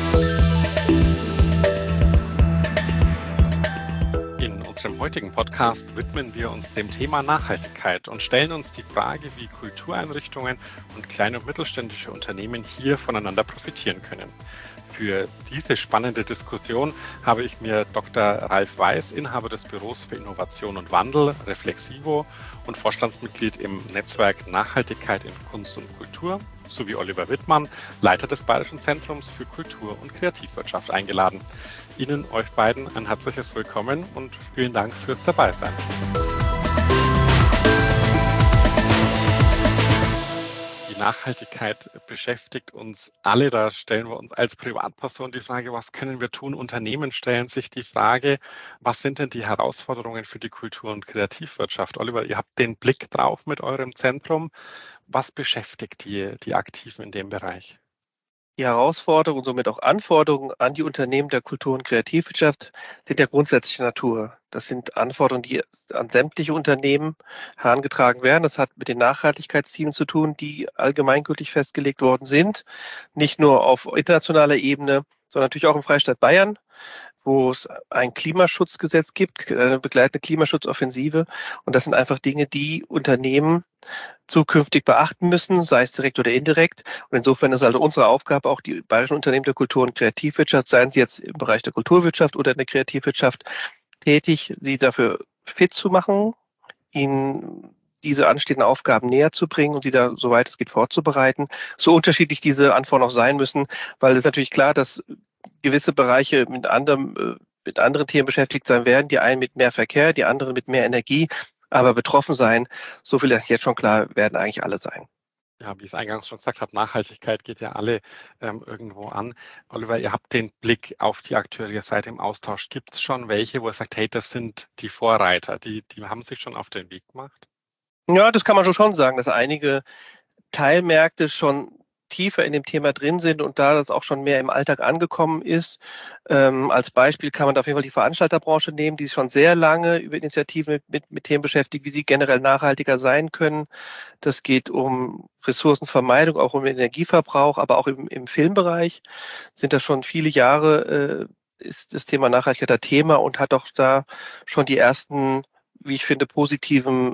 In unserem heutigen Podcast widmen wir uns dem Thema Nachhaltigkeit und stellen uns die Frage, wie Kultureinrichtungen und kleine und mittelständische Unternehmen hier voneinander profitieren können. Für diese spannende Diskussion habe ich mir Dr. Ralf Weiß, Inhaber des Büros für Innovation und Wandel, Reflexivo und Vorstandsmitglied im Netzwerk Nachhaltigkeit in Kunst und Kultur, sowie Oliver Wittmann, Leiter des Bayerischen Zentrums für Kultur- und Kreativwirtschaft, eingeladen. Ihnen, euch beiden, ein herzliches Willkommen und vielen Dank fürs Dabeisein. Die Nachhaltigkeit beschäftigt uns alle. Da stellen wir uns als Privatperson die Frage, was können wir tun? Unternehmen stellen sich die Frage, was sind denn die Herausforderungen für die Kultur- und Kreativwirtschaft? Oliver, ihr habt den Blick drauf mit eurem Zentrum. Was beschäftigt die Aktiven in dem Bereich? Die Herausforderungen und somit auch Anforderungen an die Unternehmen der Kultur- und Kreativwirtschaft sind ja grundsätzlicher Natur. Das sind Anforderungen, die an sämtliche Unternehmen herangetragen werden. Das hat mit den Nachhaltigkeitszielen zu tun, die allgemeingültig festgelegt worden sind. Nicht nur auf internationaler Ebene, sondern natürlich auch im Freistaat Bayern, wo es ein Klimaschutzgesetz gibt, eine begleitende Klimaschutzoffensive. Und das sind einfach Dinge, die Unternehmen zukünftig beachten müssen, sei es direkt oder indirekt. Und insofern ist also unsere Aufgabe, auch die bayerischen Unternehmen der Kultur- und Kreativwirtschaft, seien sie jetzt im Bereich der Kulturwirtschaft oder in der Kreativwirtschaft tätig, sie dafür fit zu machen, ihnen diese anstehenden Aufgaben näher zu bringen und sie da, soweit es geht, vorzubereiten. So unterschiedlich diese Anforderungen auch sein müssen, weil es ist natürlich klar, dass gewisse Bereiche mit anderen Themen beschäftigt sein werden, die einen mit mehr Verkehr, die anderen mit mehr Energie, aber betroffen sein, so viel ist jetzt schon klar, werden eigentlich alle sein. Ja, wie ich es eingangs schon gesagt habe, Nachhaltigkeit geht ja alle irgendwo an. Oliver, ihr habt den Blick auf die Akteure, ihr seid im Austausch. Gibt es schon welche, wo ihr sagt, hey, das sind die Vorreiter, die haben sich schon auf den Weg gemacht? Ja, das kann man schon sagen, dass einige Teilmärkte schon tiefer in dem Thema drin sind und da das auch schon mehr im Alltag angekommen ist. Als Beispiel kann man da auf jeden Fall die Veranstalterbranche nehmen, die sich schon sehr lange über Initiativen mit Themen beschäftigt, wie sie generell nachhaltiger sein können. Das geht um Ressourcenvermeidung, auch um Energieverbrauch, aber auch im Filmbereich sind das schon viele Jahre, ist das Thema Nachhaltigkeit ein Thema und hat auch da schon die ersten, wie ich finde, positiven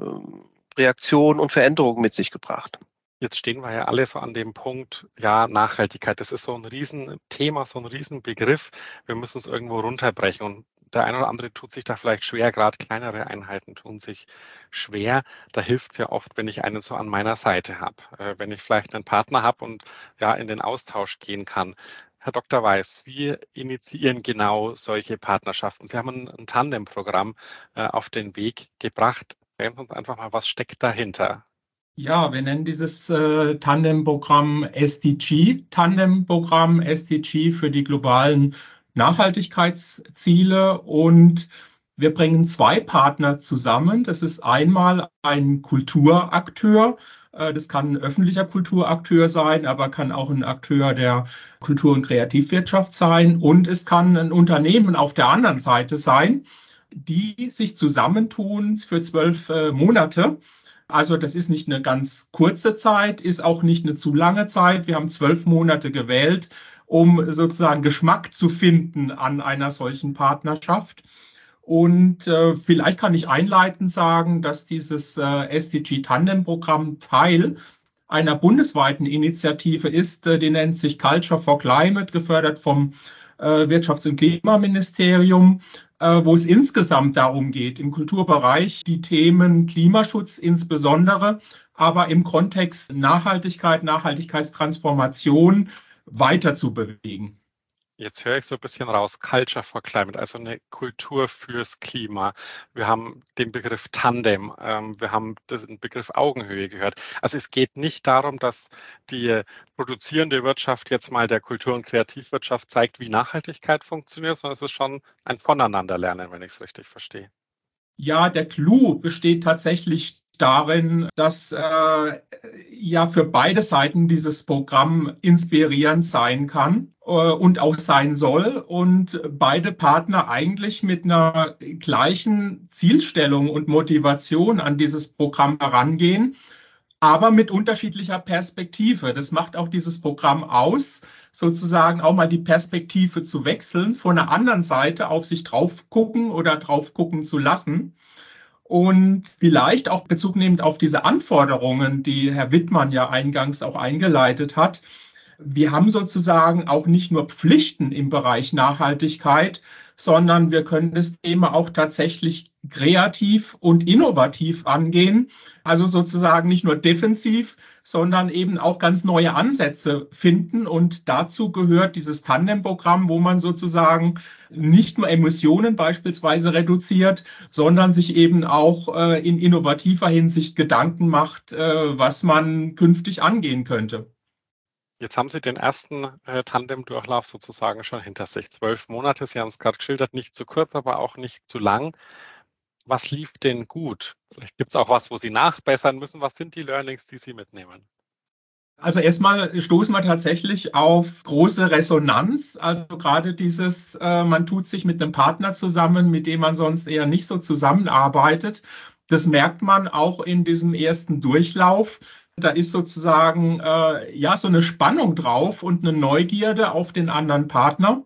Reaktionen und Veränderungen mit sich gebracht. Jetzt stehen wir ja alle so an dem Punkt, ja, Nachhaltigkeit, das ist so ein Riesenthema, so ein Riesenbegriff. Wir müssen es irgendwo runterbrechen und der eine oder andere tut sich da vielleicht schwer, gerade kleinere Einheiten tun sich schwer. Da hilft es ja oft, wenn ich einen so an meiner Seite habe, wenn ich vielleicht einen Partner habe und ja in den Austausch gehen kann. Herr Dr. Weiß, wie initiieren genau solche Partnerschaften? Sie haben ein Tandemprogramm auf den Weg gebracht. Sagen Sie uns einfach mal, was steckt dahinter? Ja, wir nennen dieses Tandemprogramm SDG, Tandemprogramm SDG für die globalen Nachhaltigkeitsziele. Und wir bringen zwei Partner zusammen. Das ist einmal ein Kulturakteur. Das kann ein öffentlicher Kulturakteur sein, aber kann auch ein Akteur der Kultur- und Kreativwirtschaft sein. Und es kann ein Unternehmen auf der anderen Seite sein, die sich zusammentun für 12 Monate. Also das ist nicht eine ganz kurze Zeit, ist auch nicht eine zu lange Zeit. Wir haben 12 Monate gewählt, um sozusagen Geschmack zu finden an einer solchen Partnerschaft. Und vielleicht kann ich einleitend sagen, dass dieses SDG-Tandem-Programm Teil einer bundesweiten Initiative ist, die nennt sich Culture for Climate, gefördert vom Wirtschafts- und Klimaministerium, wo es insgesamt darum geht, im Kulturbereich die Themen Klimaschutz insbesondere, aber im Kontext Nachhaltigkeit, Nachhaltigkeitstransformation weiter zu bewegen. Jetzt höre ich so ein bisschen raus, Culture for Climate, also eine Kultur fürs Klima. Wir haben den Begriff Tandem, wir haben den Begriff Augenhöhe gehört. Also es geht nicht darum, dass die produzierende Wirtschaft jetzt mal der Kultur- und Kreativwirtschaft zeigt, wie Nachhaltigkeit funktioniert, sondern es ist schon ein Voneinanderlernen, wenn ich es richtig verstehe. Ja, der Clou besteht tatsächlich darin, dass ja für beide Seiten dieses Programm inspirierend sein kann und auch sein soll und beide Partner eigentlich mit einer gleichen Zielstellung und Motivation an dieses Programm herangehen. aber mit unterschiedlicher Perspektive. Das macht auch dieses Programm aus, sozusagen auch mal die Perspektive zu wechseln, von einer anderen Seite auf sich drauf gucken oder drauf gucken zu lassen. Und vielleicht auch Bezug nehmend auf diese Anforderungen, die Herr Wittmann ja eingangs auch eingeleitet hat. Wir haben sozusagen auch nicht nur Pflichten im Bereich Nachhaltigkeit, sondern wir können das Thema auch tatsächlich kreativ und innovativ angehen. Also sozusagen nicht nur defensiv, sondern eben auch ganz neue Ansätze finden. Und dazu gehört dieses Tandem-Programm, wo man sozusagen nicht nur Emissionen beispielsweise reduziert, sondern sich eben auch in innovativer Hinsicht Gedanken macht, was man künftig angehen könnte. Jetzt haben Sie den ersten Tandem-Durchlauf sozusagen schon hinter sich. 12 Monate, Sie haben es gerade geschildert, nicht zu kurz, aber auch nicht zu lang. Was lief denn gut? Vielleicht gibt es auch was, wo Sie nachbessern müssen. Was sind die Learnings, die Sie mitnehmen? Also erstmal stoßen wir tatsächlich auf große Resonanz. Also gerade dieses, man tut sich mit einem Partner zusammen, mit dem man sonst eher nicht so zusammenarbeitet. Das merkt man auch in diesem ersten Durchlauf. Da ist sozusagen ja so eine Spannung drauf und eine Neugierde auf den anderen Partner.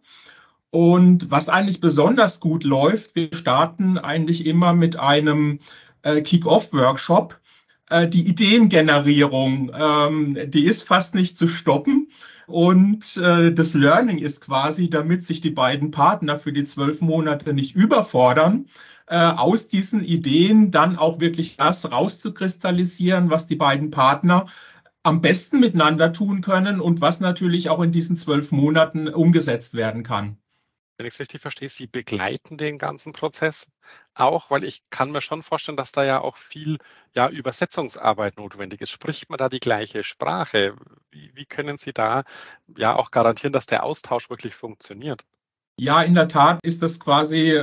Und was eigentlich besonders gut läuft, wir starten eigentlich immer mit einem Kick-Off-Workshop. Die Ideengenerierung, die ist fast nicht zu stoppen. Und das Learning ist quasi, damit sich die beiden Partner für die 12 Monate nicht überfordern, aus diesen Ideen dann auch wirklich das rauszukristallisieren, was die beiden Partner am besten miteinander tun können und was natürlich auch in diesen 12 Monaten umgesetzt werden kann. Wenn ich es richtig verstehe, Sie begleiten den ganzen Prozess auch, weil ich kann mir schon vorstellen, dass da ja auch viel Übersetzungsarbeit notwendig ist. Spricht man da die gleiche Sprache? Wie können Sie da ja auch garantieren, dass der Austausch wirklich funktioniert? Ja, in der Tat ist das quasi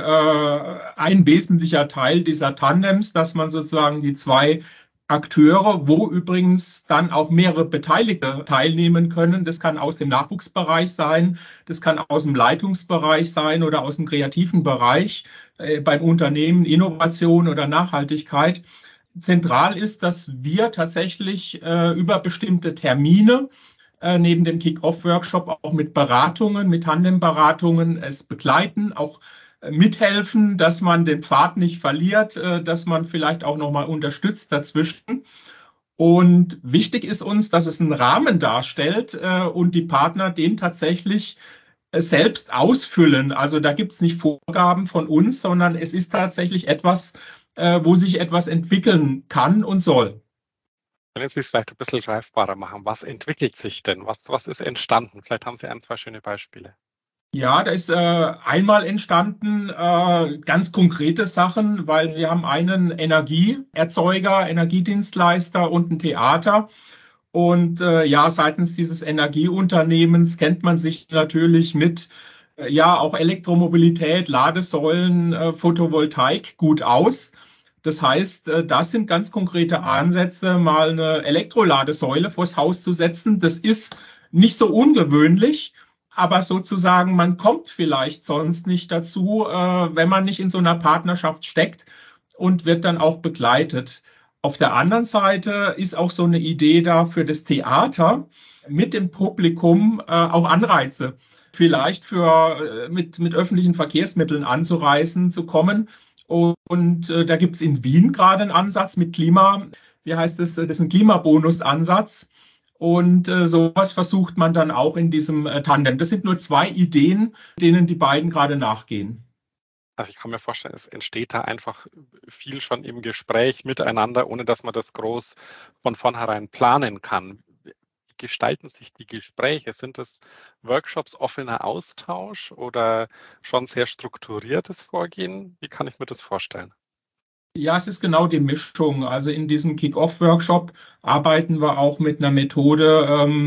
ein wesentlicher Teil dieser Tandems, dass man sozusagen die zwei Akteure, wo übrigens dann auch mehrere Beteiligte teilnehmen können. Das kann aus dem Nachwuchsbereich sein, das kann aus dem Leitungsbereich sein oder aus dem kreativen Bereich, beim Unternehmen Innovation oder Nachhaltigkeit. Zentral ist, dass wir tatsächlich über bestimmte Termine neben dem Kick-Off-Workshop auch mit Beratungen, mit Tandem-Beratungen es begleiten, auch mithelfen, dass man den Pfad nicht verliert, dass man vielleicht auch nochmal unterstützt dazwischen. Und wichtig ist uns, dass es einen Rahmen darstellt und die Partner den tatsächlich selbst ausfüllen. Also da gibt es nicht Vorgaben von uns, sondern es ist tatsächlich etwas, wo sich etwas entwickeln kann und soll. Können Sie es vielleicht ein bisschen greifbarer machen? Was entwickelt sich denn? Was ist entstanden? Vielleicht haben Sie 1, 2 schöne Beispiele. Ja, da ist einmal entstanden ganz konkrete Sachen, weil wir haben einen Energieerzeuger, Energiedienstleister und ein Theater. Und seitens dieses Energieunternehmens kennt man sich natürlich mit auch Elektromobilität, Ladesäulen, Photovoltaik gut aus. Das heißt, das sind ganz konkrete Ansätze, mal eine Elektroladesäule vors Haus zu setzen. Das ist nicht so ungewöhnlich, aber sozusagen, man kommt vielleicht sonst nicht dazu, wenn man nicht in so einer Partnerschaft steckt und wird dann auch begleitet. Auf der anderen Seite ist auch so eine Idee da für das Theater, mit dem Publikum auch Anreize, vielleicht mit öffentlichen Verkehrsmitteln anzureisen, zu kommen. Und da gibt es in Wien gerade einen Ansatz mit das ist ein Klimabonusansatz. Und sowas versucht man dann auch in diesem Tandem. Das sind nur 2 Ideen, denen die beiden gerade nachgehen. Also ich kann mir vorstellen, es entsteht da einfach viel schon im Gespräch miteinander, ohne dass man das groß von vornherein planen kann. Wie gestalten sich die Gespräche? Sind das Workshops, offener Austausch oder schon sehr strukturiertes Vorgehen? Wie kann ich mir das vorstellen? Ja, es ist genau die Mischung. Also in diesem Kick-Off-Workshop arbeiten wir auch mit einer Methode,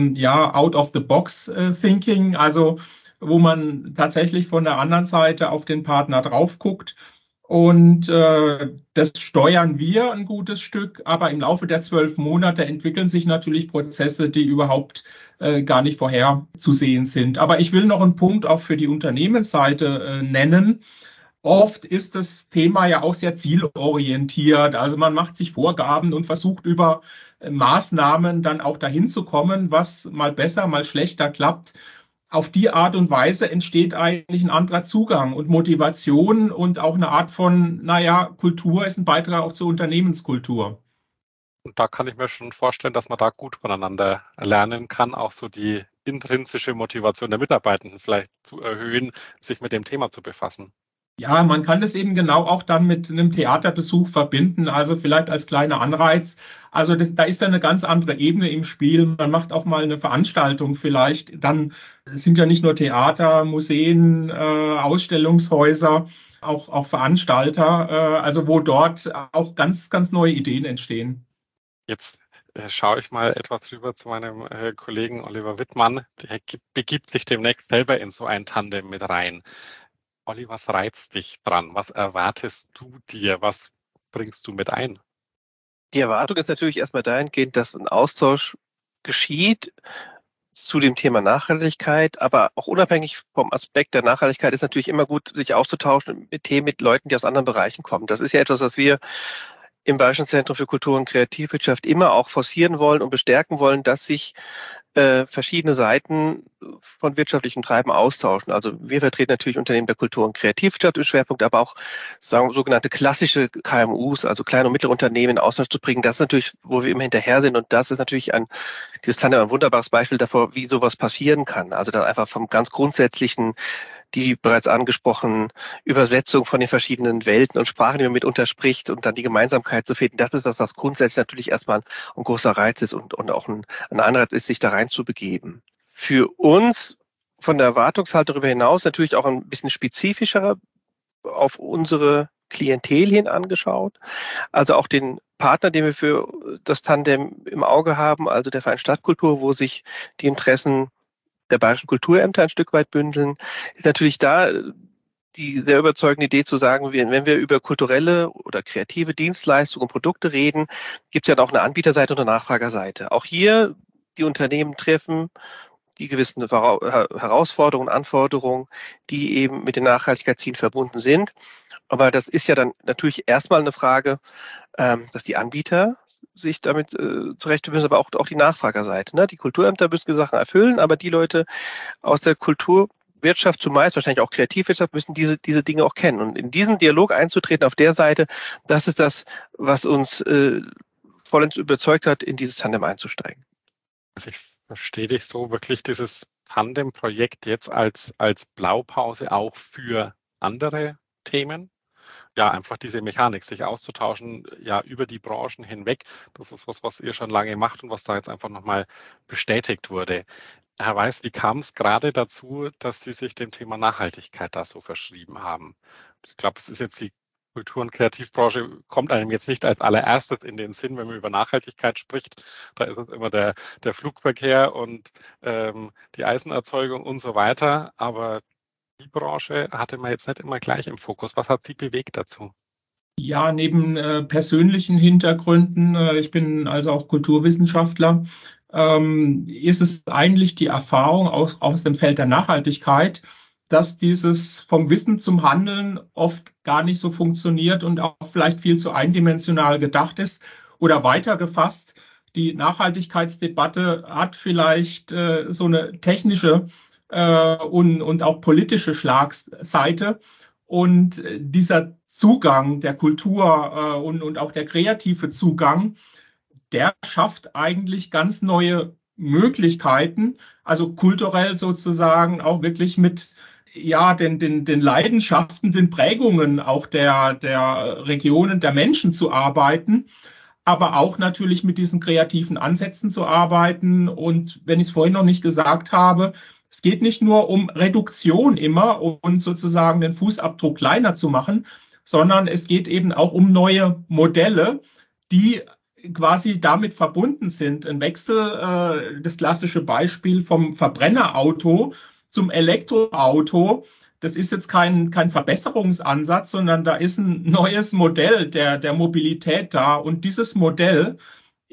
Out-of-the-Box-Thinking, also wo man tatsächlich von der anderen Seite auf den Partner drauf guckt. Und das steuern wir ein gutes Stück, aber im Laufe der 12 Monate entwickeln sich natürlich Prozesse, die überhaupt gar nicht vorherzusehen sind. Aber ich will noch einen Punkt auch für die Unternehmensseite nennen. Oft ist das Thema ja auch sehr zielorientiert. Also man macht sich Vorgaben und versucht über Maßnahmen dann auch dahin zu kommen, was mal besser, mal schlechter klappt. Auf die Art und Weise entsteht eigentlich ein anderer Zugang und Motivation und auch eine Art von, Kultur ist ein Beitrag auch zur Unternehmenskultur. Und da kann ich mir schon vorstellen, dass man da gut voneinander lernen kann, auch so die intrinsische Motivation der Mitarbeitenden vielleicht zu erhöhen, sich mit dem Thema zu befassen. Ja, man kann das eben genau auch dann mit einem Theaterbesuch verbinden, also vielleicht als kleiner Anreiz. Also da ist ja eine ganz andere Ebene im Spiel. Man macht auch mal eine Veranstaltung vielleicht. Dann sind ja nicht nur Theater, Museen, Ausstellungshäuser, auch Veranstalter, also wo dort auch ganz, ganz neue Ideen entstehen. Jetzt schaue ich mal etwas rüber zu meinem Kollegen Oliver Wittmann. Der begibt sich demnächst selber in so ein Tandem mit rein. Olli, was reizt dich dran? Was erwartest du dir? Was bringst du mit ein? Die Erwartung ist natürlich erstmal dahingehend, dass ein Austausch geschieht zu dem Thema Nachhaltigkeit, aber auch unabhängig vom Aspekt der Nachhaltigkeit ist natürlich immer gut, sich auszutauschen mit Themen, mit Leuten, die aus anderen Bereichen kommen. Das ist ja etwas, was wir im Bayerischen Zentrum für Kultur und Kreativwirtschaft immer auch forcieren wollen und bestärken wollen, dass sich verschiedene Seiten von wirtschaftlichem Treiben austauschen. Also wir vertreten natürlich Unternehmen der Kultur- und Kreativwirtschaft im Schwerpunkt, aber auch sogenannte klassische KMUs, also kleine und mittlere Unternehmen in Austausch zu bringen. Das ist natürlich, wo wir immer hinterher sind, und das ist natürlich dieses Tandem ein wunderbares Beispiel davor, wie sowas passieren kann. Also dann einfach vom ganz Grundsätzlichen, die bereits angesprochenen Übersetzung von den verschiedenen Welten und Sprachen, die man mitunter spricht, und dann die Gemeinsamkeit zu finden. Das ist das, was grundsätzlich natürlich erstmal ein großer Reiz ist und auch ein Anreiz ist, sich da reinzubegeben. Für uns von der Erwartungshaltung darüber hinaus natürlich auch ein bisschen spezifischer auf unsere Klientel hin angeschaut. Also auch den Partner, den wir für das Tandem im Auge haben, also der Verein Stadtkultur, wo sich die Interessen der bayerischen Kulturämter ein Stück weit bündeln, ist natürlich da die sehr überzeugende Idee zu sagen, wenn wir über kulturelle oder kreative Dienstleistungen und Produkte reden, gibt es ja auch eine Anbieterseite und eine Nachfragerseite. Auch hier die Unternehmen treffen die gewissen Herausforderungen, Anforderungen, die eben mit den Nachhaltigkeitszielen verbunden sind. Aber das ist ja dann natürlich erstmal eine Frage, dass die Anbieter sich damit zurechtfinden müssen, aber auch die Nachfragerseite. Ne? Die Kulturämter müssen die Sachen erfüllen, aber die Leute aus der Kulturwirtschaft zumeist, wahrscheinlich auch Kreativwirtschaft, müssen diese Dinge auch kennen. Und in diesen Dialog einzutreten auf der Seite, das ist das, was uns vollends überzeugt hat, in dieses Tandem einzusteigen. Also ich verstehe dich so, wirklich dieses Tandem-Projekt jetzt als Blaupause auch für andere Themen? Ja, einfach diese Mechanik, sich auszutauschen, ja, über die Branchen hinweg. Das ist was ihr schon lange macht und was da jetzt einfach nochmal bestätigt wurde. Herr Weiß, wie kam es gerade dazu, dass Sie sich dem Thema Nachhaltigkeit da so verschrieben haben? Ich glaube, es ist jetzt die Kultur- und Kreativbranche, kommt einem jetzt nicht als allererstes in den Sinn, wenn man über Nachhaltigkeit spricht. Da ist es immer der Flugverkehr und die Eisenerzeugung und so weiter. Aber die Branche hatte man jetzt nicht immer gleich im Fokus. Was hat Sie bewegt dazu? Ja, neben persönlichen Hintergründen, ich bin also auch Kulturwissenschaftler, ist es eigentlich die Erfahrung aus dem Feld der Nachhaltigkeit, dass dieses vom Wissen zum Handeln oft gar nicht so funktioniert und auch vielleicht viel zu eindimensional gedacht ist. Oder weiter gefasst, die Nachhaltigkeitsdebatte hat vielleicht so eine technische und auch politische Schlagseite. Und dieser Zugang der Kultur und auch der kreative Zugang, der schafft eigentlich ganz neue Möglichkeiten, also kulturell sozusagen auch wirklich mit den Leidenschaften, den Prägungen auch der Regionen, der Menschen zu arbeiten, aber auch natürlich mit diesen kreativen Ansätzen zu arbeiten. Und wenn ich es vorhin noch nicht gesagt habe, es geht nicht nur um Reduktion immer und sozusagen den Fußabdruck kleiner zu machen, sondern es geht eben auch um neue Modelle, die quasi damit verbunden sind. Ein Wechsel, das klassische Beispiel vom Verbrennerauto zum Elektroauto, das ist jetzt kein Verbesserungsansatz, sondern da ist ein neues Modell der Mobilität da. Und dieses Modell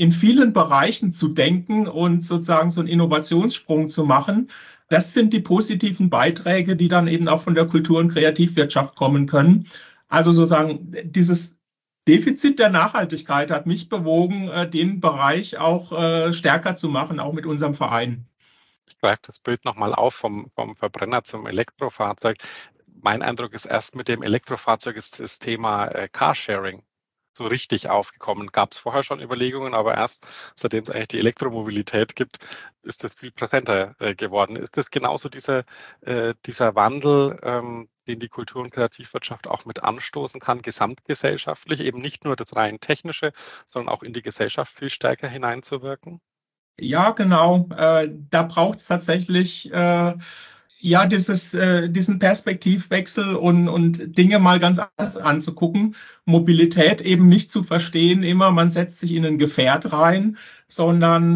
in vielen Bereichen zu denken und sozusagen so einen Innovationssprung zu machen. Das sind die positiven Beiträge, die dann eben auch von der Kultur- und Kreativwirtschaft kommen können. Also sozusagen dieses Defizit der Nachhaltigkeit hat mich bewogen, den Bereich auch stärker zu machen, auch mit unserem Verein. Ich greife das Bild nochmal auf vom Verbrenner zum Elektrofahrzeug. Mein Eindruck ist, erst mit dem Elektrofahrzeug ist das Thema Carsharing so richtig aufgekommen. Gab es vorher schon Überlegungen, aber erst seitdem es eigentlich die Elektromobilität gibt, ist das viel präsenter geworden. Ist das genauso dieser Wandel, den die Kultur- und Kreativwirtschaft auch mit anstoßen kann, gesamtgesellschaftlich, eben nicht nur das rein technische, sondern auch in die Gesellschaft viel stärker hineinzuwirken? Ja, genau. Da braucht es tatsächlich ja diesen Perspektivwechsel und Dinge mal ganz anders anzugucken. Mobilität eben nicht zu verstehen, immer man setzt sich in ein Gefährt rein, sondern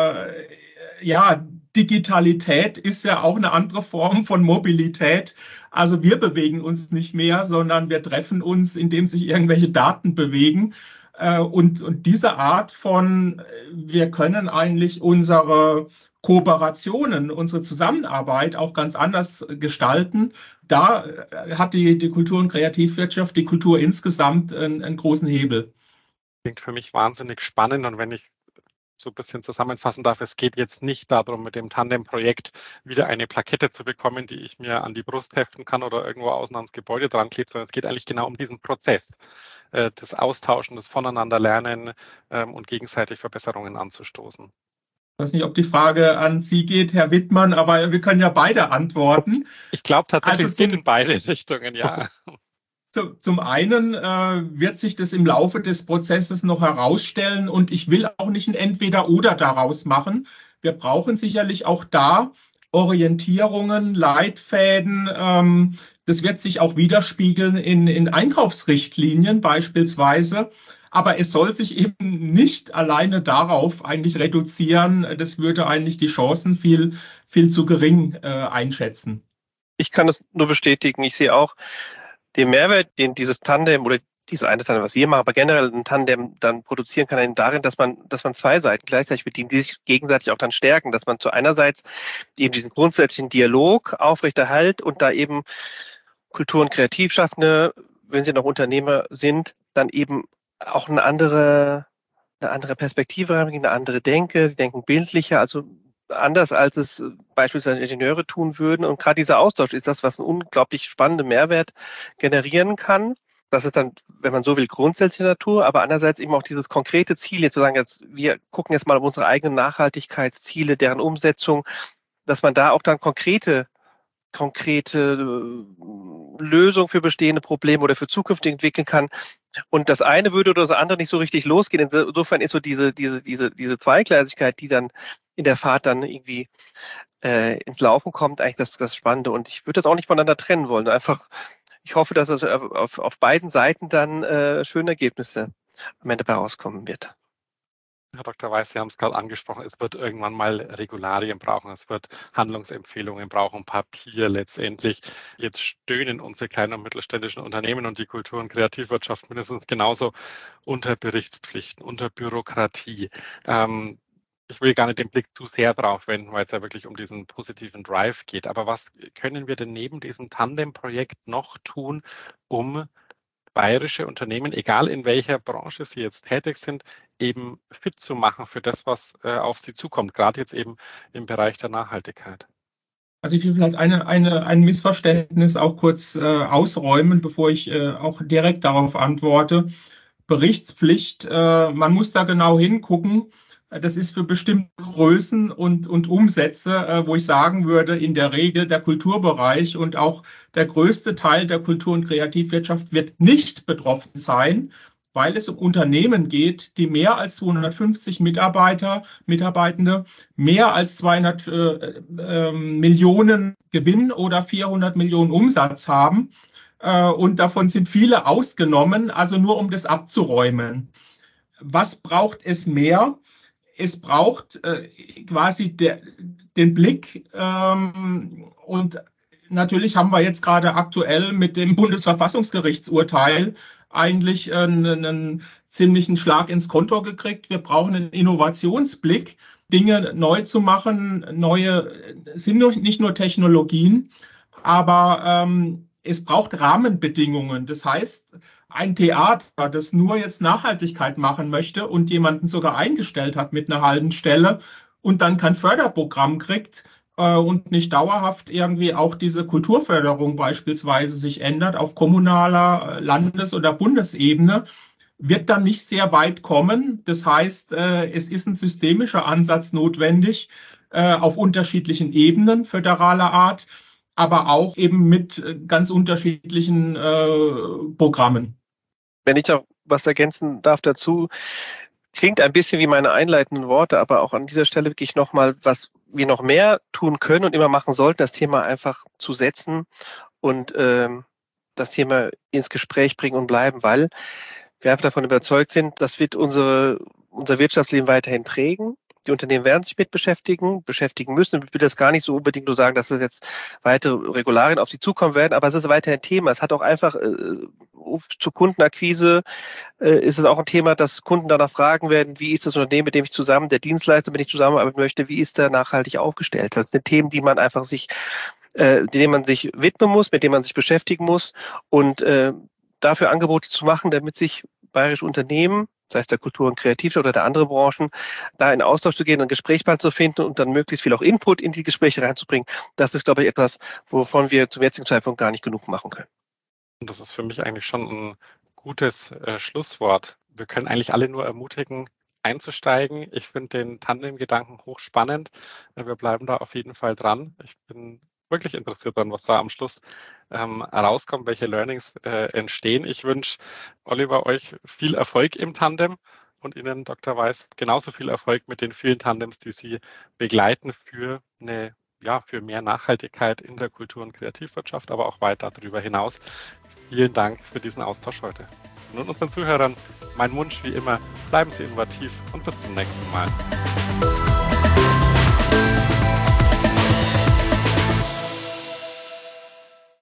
ja, Digitalität ist ja auch eine andere Form von Mobilität. Also wir bewegen uns nicht mehr, sondern wir treffen uns, indem sich irgendwelche Daten bewegen. Und diese Art von, wir können eigentlich unsere Kooperationen, unsere Zusammenarbeit auch ganz anders gestalten. Da hat die Kultur- und Kreativwirtschaft, die Kultur insgesamt einen großen Hebel. Klingt für mich wahnsinnig spannend, und wenn ich so ein bisschen zusammenfassen darf, es geht jetzt nicht darum, mit dem Tandem-Projekt wieder eine Plakette zu bekommen, die ich mir an die Brust heften kann oder irgendwo außen ans Gebäude dran klebt, sondern es geht eigentlich genau um diesen Prozess, das Austauschen, das Voneinanderlernen und gegenseitig Verbesserungen anzustoßen. Ich weiß nicht, ob die Frage an Sie geht, Herr Wittmann, aber wir können ja beide antworten. Ich glaube tatsächlich, Also es geht in beide Richtungen, ja. Zum einen wird sich das im Laufe des Prozesses noch herausstellen, und ich will auch nicht ein Entweder-oder daraus machen. Wir brauchen sicherlich auch da Orientierungen, Leitfäden. Das wird sich auch widerspiegeln in Einkaufsrichtlinien beispielsweise. Aber es soll sich eben nicht alleine darauf eigentlich reduzieren. Das würde eigentlich die Chancen viel, viel zu gering einschätzen. Ich kann das nur bestätigen. Ich sehe auch den Mehrwert, den dieses Tandem oder dieses eine Tandem, was wir machen, aber generell ein Tandem dann produzieren kann, eben darin, dass man zwei Seiten gleichzeitig bedient, die sich gegenseitig auch dann stärken, dass man zu einerseits eben diesen grundsätzlichen Dialog aufrechterhält und da eben Kultur- und Kreativschaffende, wenn sie noch Unternehmer sind, dann eben auch eine andere Perspektive reinbringen, eine andere Denke. Sie denken bildlicher, also anders, als es beispielsweise Ingenieure tun würden. Und gerade dieser Austausch ist das, was einen unglaublich spannenden Mehrwert generieren kann. Das ist dann, wenn man so will, grundsätzliche Natur, aber andererseits eben auch dieses konkrete Ziel, jetzt zu sagen, jetzt, wir gucken jetzt mal auf unsere eigenen Nachhaltigkeitsziele, deren Umsetzung, dass man da auch dann konkrete Lösungen für bestehende Probleme oder für zukünftig entwickeln kann. Und das eine würde oder das andere nicht so richtig losgehen. Insofern ist so diese Zweigleisigkeit, die dann in der Fahrt dann irgendwie ins Laufen kommt, eigentlich das Spannende. Und ich würde das auch nicht voneinander trennen wollen. Einfach, ich hoffe, dass es auf beiden Seiten dann schöne Ergebnisse am Ende herauskommen wird. Herr Dr. Weiß, Sie haben es gerade angesprochen, es wird irgendwann mal Regularien brauchen, es wird Handlungsempfehlungen brauchen, Papier letztendlich. Jetzt stöhnen unsere kleinen und mittelständischen Unternehmen und die Kultur- und Kreativwirtschaft mindestens genauso unter Berichtspflichten, unter Bürokratie. Ich will gar nicht den Blick zu sehr drauf wenden, weil es ja wirklich um diesen positiven Drive geht. Aber was können wir denn neben diesem Tandem-Projekt noch tun, um bayerische Unternehmen, egal in welcher Branche sie jetzt tätig sind, eben fit zu machen für das, was auf sie zukommt, gerade jetzt eben im Bereich der Nachhaltigkeit? Also ich will vielleicht ein Missverständnis auch kurz ausräumen, bevor ich auch direkt darauf antworte. Berichtspflicht, man muss da genau hingucken. Das ist für bestimmte Größen und Umsätze, wo ich sagen würde, in der Regel der Kulturbereich und auch der größte Teil der Kultur- und Kreativwirtschaft wird nicht betroffen sein, weil es um Unternehmen geht, die mehr als 250 Mitarbeitende, mehr als 200 Millionen Gewinn oder 400 Millionen Umsatz haben. Und davon sind viele ausgenommen, also nur um das abzuräumen. Was braucht es mehr? Es braucht quasi den Blick, und natürlich haben wir jetzt gerade aktuell mit dem Bundesverfassungsgerichtsurteil eigentlich einen ziemlichen Schlag ins Kontor gekriegt. Wir brauchen einen Innovationsblick, Dinge neu zu machen. Sind nicht nur Technologien, aber es braucht Rahmenbedingungen. Das heißt, ein Theater, das nur jetzt Nachhaltigkeit machen möchte und jemanden sogar eingestellt hat mit einer halben Stelle und dann kein Förderprogramm kriegt und nicht dauerhaft irgendwie auch diese Kulturförderung beispielsweise sich ändert auf kommunaler, Landes- oder Bundesebene, wird dann nicht sehr weit kommen. Das heißt, es ist ein systemischer Ansatz notwendig auf unterschiedlichen Ebenen föderaler Art, aber auch eben mit ganz unterschiedlichen Programmen. Wenn ich noch was ergänzen darf dazu, klingt ein bisschen wie meine einleitenden Worte, aber auch an dieser Stelle wirklich nochmal, was wir noch mehr tun können und immer machen sollten, das Thema einfach zu setzen und das Thema ins Gespräch bringen und bleiben, weil wir einfach davon überzeugt sind, das wird unser Wirtschaftsleben weiterhin prägen. Die Unternehmen werden sich mit beschäftigen müssen. Ich will das gar nicht so unbedingt nur sagen, dass es jetzt weitere Regularien auf sie zukommen werden, aber es ist weiterhin ein Thema. Es hat auch einfach zur Kundenakquise ist es auch ein Thema, dass Kunden danach fragen werden, wie ist das Unternehmen, mit dem ich zusammen, der Dienstleister, mit dem ich zusammenarbeiten möchte, wie ist der nachhaltig aufgestellt? Das sind Themen, die man einfach denen man sich widmen muss, mit denen man sich beschäftigen muss und dafür Angebote zu machen, damit sich bayerische Unternehmen, sei es der Kultur- und Kreativwirtschaft oder der anderen Branchen, da in Austausch zu gehen, einen Gesprächspartner zu finden und dann möglichst viel auch Input in die Gespräche reinzubringen. Das ist, glaube ich, etwas, wovon wir zum jetzigen Zeitpunkt gar nicht genug machen können. Und das ist für mich eigentlich schon ein gutes Schlusswort. Wir können eigentlich alle nur ermutigen, einzusteigen. Ich finde den Tandem-Gedanken hochspannend. Wir bleiben da auf jeden Fall dran. Ich bin wirklich interessiert daran, was da am Schluss rauskommt, welche Learnings entstehen. Ich wünsche Oliver euch viel Erfolg im Tandem und Ihnen, Dr. Weiß, genauso viel Erfolg mit den vielen Tandems, die Sie begleiten für mehr Nachhaltigkeit in der Kultur- und Kreativwirtschaft, aber auch weiter darüber hinaus. Vielen Dank für diesen Austausch heute. Und unseren Zuhörern mein Wunsch wie immer, bleiben Sie innovativ und bis zum nächsten Mal.